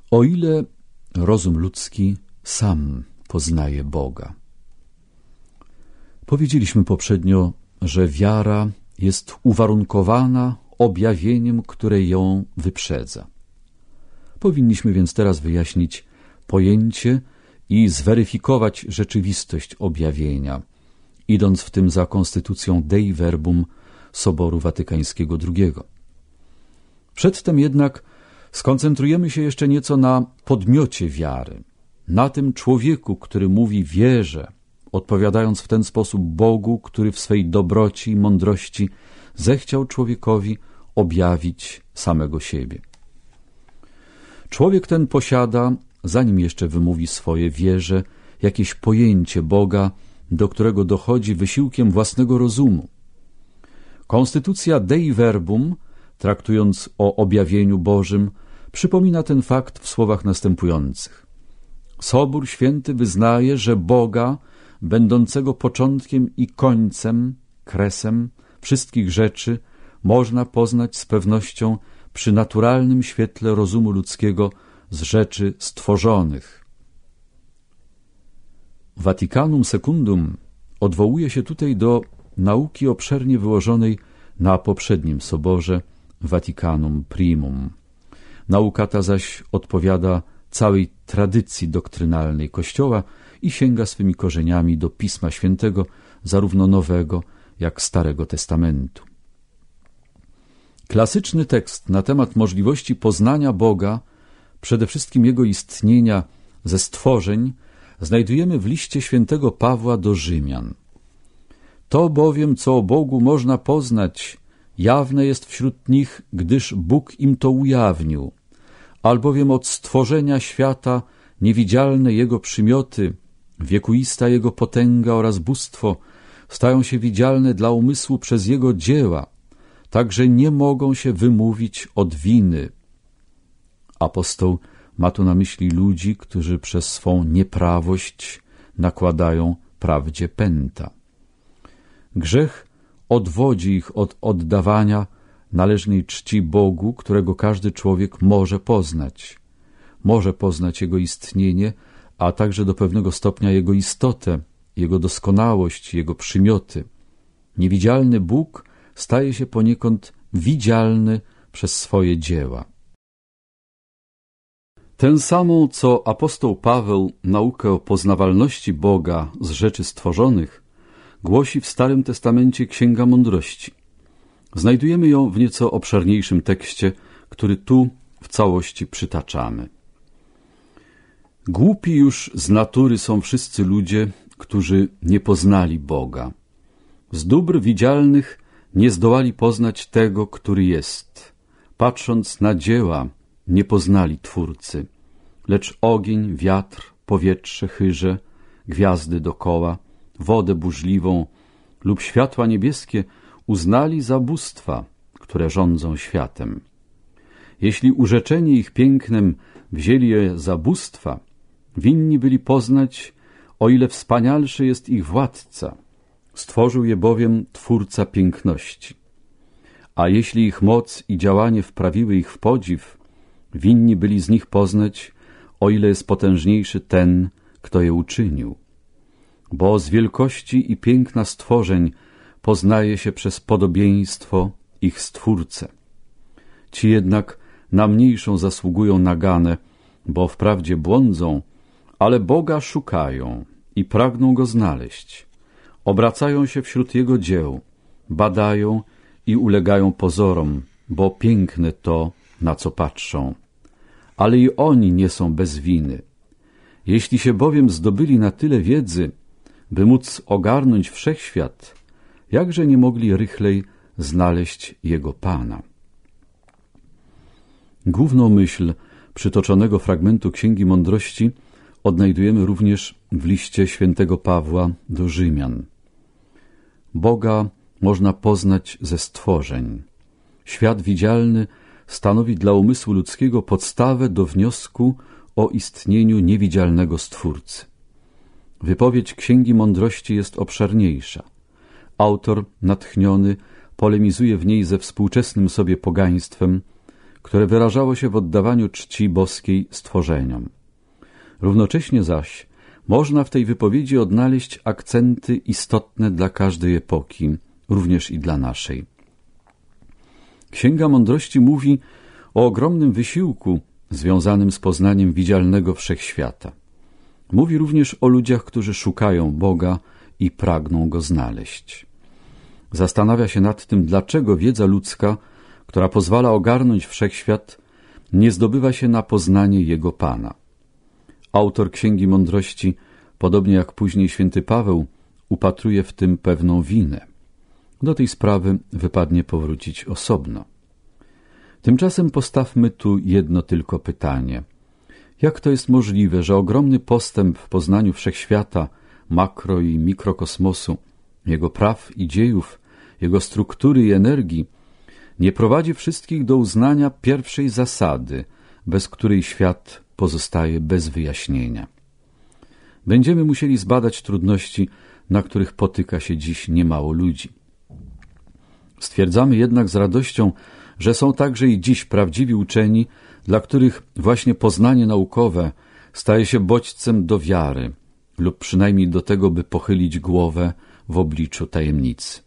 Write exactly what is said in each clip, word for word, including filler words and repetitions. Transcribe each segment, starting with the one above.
O ile rozum ludzki sam poznaje Boga. Powiedzieliśmy poprzednio, że wiara jest uwarunkowana objawieniem, które ją wyprzedza. Powinniśmy więc teraz wyjaśnić pojęcie i zweryfikować rzeczywistość objawienia, idąc w tym za konstytucją Dei Verbum Soboru Watykańskiego drugiego. Przedtem jednak skoncentrujemy się jeszcze nieco na podmiocie wiary, na tym człowieku, który mówi wierzę, odpowiadając w ten sposób Bogu, który w swej dobroci i mądrości zechciał człowiekowi objawić samego siebie. Człowiek ten posiada, zanim jeszcze wymówi swoje wierze, jakieś pojęcie Boga, do którego dochodzi wysiłkiem własnego rozumu. Konstytucja Dei Verbum, traktując o objawieniu Bożym, przypomina ten fakt w słowach następujących. Sobór Święty wyznaje, że Boga, będącego początkiem i końcem, kresem wszystkich rzeczy, można poznać z pewnością przy naturalnym świetle rozumu ludzkiego z rzeczy stworzonych. Vaticanum Secundum odwołuje się tutaj do nauki obszernie wyłożonej na poprzednim soborze Vaticanum Primum. Nauka ta zaś odpowiada całej tradycji doktrynalnej Kościoła i sięga swymi korzeniami do Pisma Świętego, zarówno Nowego, jak Starego Testamentu. Klasyczny tekst na temat możliwości poznania Boga, przede wszystkim Jego istnienia ze stworzeń, znajdujemy w liście świętego Pawła do Rzymian. To bowiem, co o Bogu można poznać, jawne jest wśród nich, gdyż Bóg im to ujawnił, albowiem od stworzenia świata niewidzialne Jego przymioty, wiekuista Jego potęga oraz bóstwo stają się widzialne dla umysłu przez Jego dzieła, także nie mogą się wymówić od winy. Apostoł ma tu na myśli ludzi, którzy przez swą nieprawość nakładają prawdzie pęta. Grzech odwodzi ich od oddawania należnej czci Bogu, którego każdy człowiek może poznać. Może poznać Jego istnienie, a także do pewnego stopnia Jego istotę, Jego doskonałość, Jego przymioty. Niewidzialny Bóg staje się poniekąd widzialny przez swoje dzieła. Tę samą, co apostoł Paweł naukę o poznawalności Boga z rzeczy stworzonych, głosi w Starym Testamencie Księga Mądrości. Znajdujemy ją w nieco obszerniejszym tekście, który tu w całości przytaczamy. Głupi już z natury są wszyscy ludzie, którzy nie poznali Boga. Z dóbr widzialnych nie zdołali poznać tego, który jest. Patrząc na dzieła, nie poznali Twórcy, lecz ogień, wiatr, powietrze chyże, gwiazdy dokoła, wodę burzliwą lub światła niebieskie uznali za bóstwa, które rządzą światem. Jeśli urzeczeni ich pięknem wzięli je za bóstwa, winni byli poznać, o ile wspanialszy jest ich władca. Stworzył je bowiem Twórca piękności. A jeśli ich moc i działanie wprawiły ich w podziw, winni byli z nich poznać, o ile jest potężniejszy ten, kto je uczynił. Bo z wielkości i piękna stworzeń poznaje się przez podobieństwo ich Stwórcę. Ci jednak na mniejszą zasługują naganę, bo wprawdzie błądzą, ale Boga szukają i pragną Go znaleźć. Obracają się wśród Jego dzieł, badają i ulegają pozorom, bo piękne to, na co patrzą. Ale i oni nie są bez winy. Jeśli się bowiem zdobyli na tyle wiedzy, by móc ogarnąć wszechświat, jakże nie mogli rychlej znaleźć Jego Pana. Główną myśl przytoczonego fragmentu Księgi Mądrości odnajdujemy również w liście świętego Pawła do Rzymian. Boga można poznać ze stworzeń. Świat widzialny stanowi dla umysłu ludzkiego podstawę do wniosku o istnieniu niewidzialnego Stwórcy. Wypowiedź Księgi Mądrości jest obszerniejsza. Autor natchniony polemizuje w niej ze współczesnym sobie pogaństwem, które wyrażało się w oddawaniu czci boskiej stworzeniom. Równocześnie zaś można w tej wypowiedzi odnaleźć akcenty istotne dla każdej epoki, również i dla naszej. Księga Mądrości mówi o ogromnym wysiłku związanym z poznaniem widzialnego wszechświata. Mówi również o ludziach, którzy szukają Boga i pragną Go znaleźć. Zastanawia się nad tym, dlaczego wiedza ludzka, która pozwala ogarnąć wszechświat, nie zdobywa się na poznanie Jego Pana. Autor Księgi Mądrości, podobnie jak później święty Paweł, upatruje w tym pewną winę. Do tej sprawy wypadnie powrócić osobno. Tymczasem postawmy tu jedno tylko pytanie. Jak to jest możliwe, że ogromny postęp w poznaniu wszechświata, makro i mikrokosmosu, jego praw i dziejów, jego struktury i energii, nie prowadzi wszystkich do uznania pierwszej zasady, bez której świat pozostaje bez wyjaśnienia? Będziemy musieli zbadać trudności, na których potyka się dziś niemało ludzi. Stwierdzamy jednak z radością, że są także i dziś prawdziwi uczeni, dla których właśnie poznanie naukowe staje się bodźcem do wiary lub przynajmniej do tego, by pochylić głowę w obliczu tajemnicy.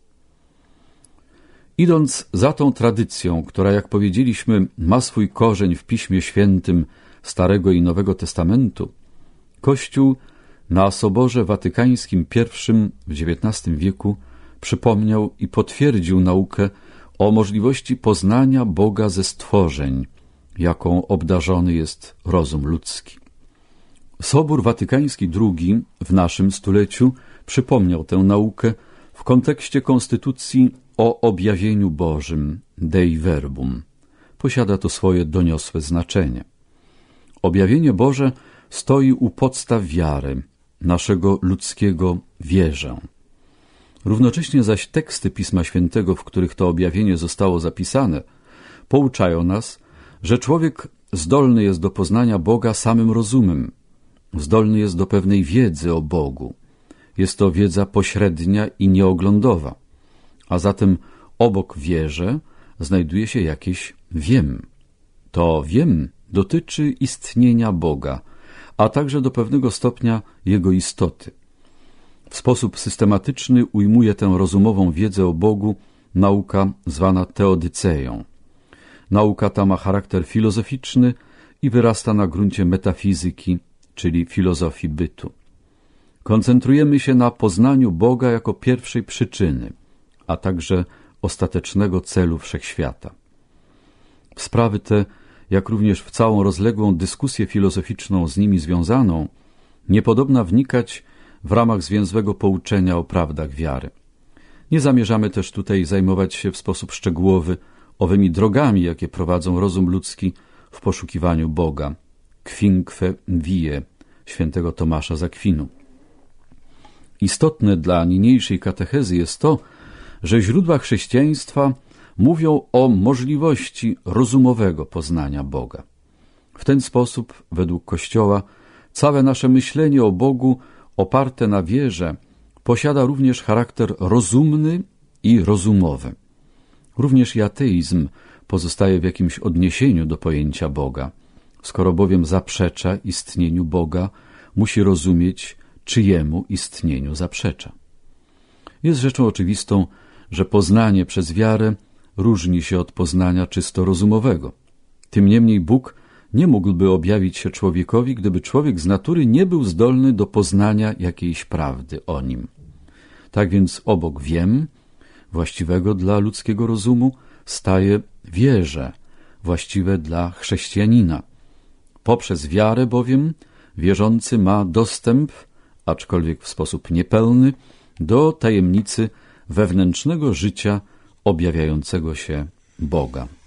Idąc za tą tradycją, która, jak powiedzieliśmy, ma swój korzeń w Piśmie Świętym Starego i Nowego Testamentu, Kościół na Soborze Watykańskim pierwszym w dziewiętnastym wieku przypomniał i potwierdził naukę o możliwości poznania Boga ze stworzeń, jaką obdarzony jest rozum ludzki. Sobór Watykański drugi w naszym stuleciu przypomniał tę naukę w kontekście konstytucji o objawieniu Bożym, Dei Verbum. Posiada to swoje doniosłe znaczenie. Objawienie Boże stoi u podstaw wiary, naszego ludzkiego wierzę. Równocześnie zaś teksty Pisma Świętego, w których to objawienie zostało zapisane, pouczają nas, że człowiek zdolny jest do poznania Boga samym rozumem, zdolny jest do pewnej wiedzy o Bogu. Jest to wiedza pośrednia i nieoglądowa, a zatem obok wierze znajduje się jakieś wiem. To wiem dotyczy istnienia Boga, a także do pewnego stopnia Jego istoty. W sposób systematyczny ujmuje tę rozumową wiedzę o Bogu nauka zwana teodyceją. Nauka ta ma charakter filozoficzny i wyrasta na gruncie metafizyki, czyli filozofii bytu. Koncentrujemy się na poznaniu Boga jako pierwszej przyczyny, a także ostatecznego celu wszechświata. W sprawy te, jak również w całą rozległą dyskusję filozoficzną z nimi związaną, niepodobna wnikać w ramach zwięzłego pouczenia o prawdach wiary. Nie zamierzamy też tutaj zajmować się w sposób szczegółowy owymi drogami, jakie prowadzą rozum ludzki w poszukiwaniu Boga, quinque vie świętego Tomasza z Akwinu. Istotne dla niniejszej katechezy jest to, że źródła chrześcijaństwa mówią o możliwości rozumowego poznania Boga. W ten sposób, według Kościoła, całe nasze myślenie o Bogu oparte na wierze posiada również charakter rozumny i rozumowy. Również i ateizm pozostaje w jakimś odniesieniu do pojęcia Boga. Skoro bowiem zaprzecza istnieniu Boga, musi rozumieć, czyjemu istnieniu zaprzecza. Jest rzeczą oczywistą, że poznanie przez wiarę różni się od poznania czysto rozumowego. Tym niemniej Bóg nie mógłby objawić się człowiekowi, gdyby człowiek z natury nie był zdolny do poznania jakiejś prawdy o nim. Tak więc obok wiem, właściwego dla ludzkiego rozumu, staje wierze, właściwe dla chrześcijanina. Poprzez wiarę bowiem wierzący ma dostęp, aczkolwiek w sposób niepełny, do tajemnicy wewnętrznego życia objawiającego się Boga.